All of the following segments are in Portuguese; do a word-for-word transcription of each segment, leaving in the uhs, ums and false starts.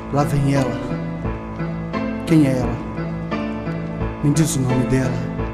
Lá vem ela. Quem é ela? Me diz o nome dela.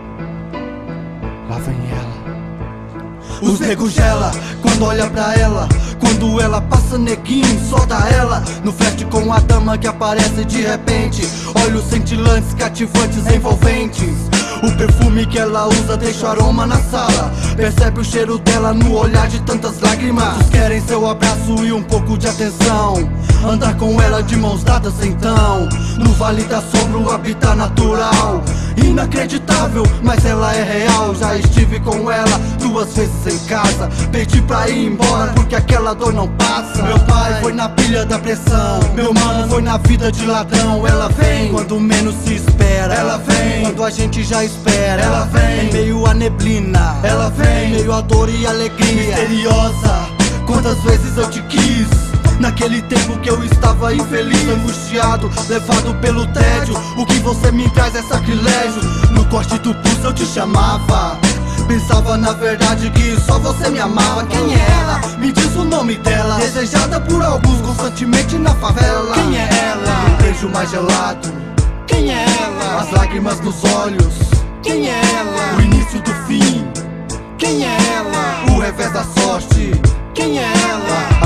Lá vem ela. Os nego gela quando olha pra ela. Quando ela passa, neguinho, solta ela no flash com a dama que aparece de repente. Olhos cintilantes, cativantes, envolventes. O perfume que ela usa deixa o aroma na sala. Percebe o cheiro dela no olhar de tantas lágrimas. Todos querem seu abraço e um pouco de atenção. Andar com ela de mãos dadas então. No Vale da Sombra o habitat natural. Inacreditável, mas ela é real. Já estive com ela duas vezes em casa. Pedi pra ir embora porque aquela dor não passa. Meu pai foi na pilha da pressão. Meu mano foi na vida de ladrão. Ela vem quando menos se espera. Ela vem quando a gente já espera. Ela vem em meio à neblina. Ela vem em meio à dor e alegria. Misteriosa, quantas vezes eu te quis. Naquele tempo que eu estava infeliz, angustiado, levado pelo tédio. O que você me traz é sacrilégio. No corte do pulso eu te chamava. Pensava na verdade que só você me amava. Quem é ela? Me diz o nome dela. Desejada por alguns constantemente na favela. Quem é ela? O beijo mais gelado. Quem é ela? As lágrimas nos olhos. Quem é ela? O início do fim. Quem é ela? O revés da sorte. Quem é ela?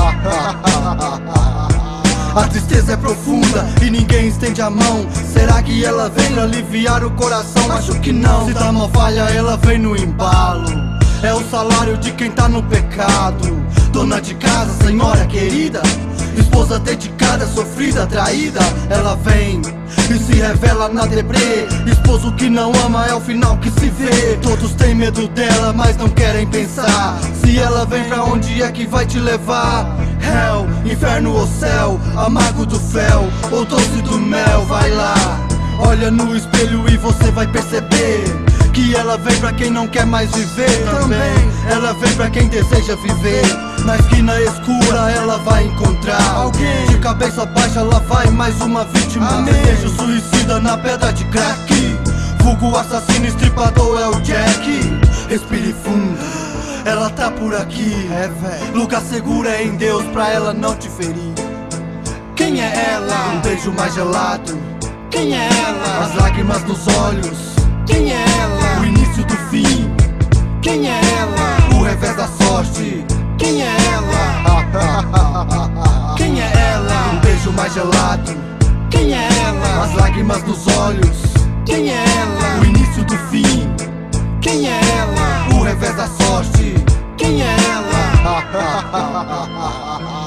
A tristeza é profunda e ninguém estende a mão. Será que ela vem pra aliviar o coração? Acho que não. Se dá uma falha, ela vem no embalo. É o salário de quem tá no pecado. Dona de casa, senhora querida, esposa dedicada, sofrida, traída. Ela vem e se revela na deprê. Esposo que não ama é o final que se vê. Todos têm medo dela, mas não querem pensar. Se ela vem, pra onde é que vai te levar? Hell, inferno ou céu, amargo do fel ou doce do mel, vai lá. Olha no espelho e você vai perceber que ela vem pra quem não quer mais viver. Também ela vem pra quem deseja viver. Na esquina escura ela vai encontrar alguém. De cabeça baixa lá vai mais uma vítima. Amém. Desejo suicida na pedra de crack. Vulgo assassino estripador é o Jack. Respire fundo, ela tá por aqui. É, véi. Lugar seguro é em Deus pra ela não te ferir. Quem é ela? Um beijo mais gelado. Quem é ela? As lágrimas nos olhos. Quem é ela? O início do fim. Quem é ela? O revés da sorte. Quem é ela? Quem é ela? Um beijo mais gelado. Quem é ela? As lágrimas nos olhos. Quem é ela? O início do fim. Quem é ela? O revés da sorte. Quem é ela?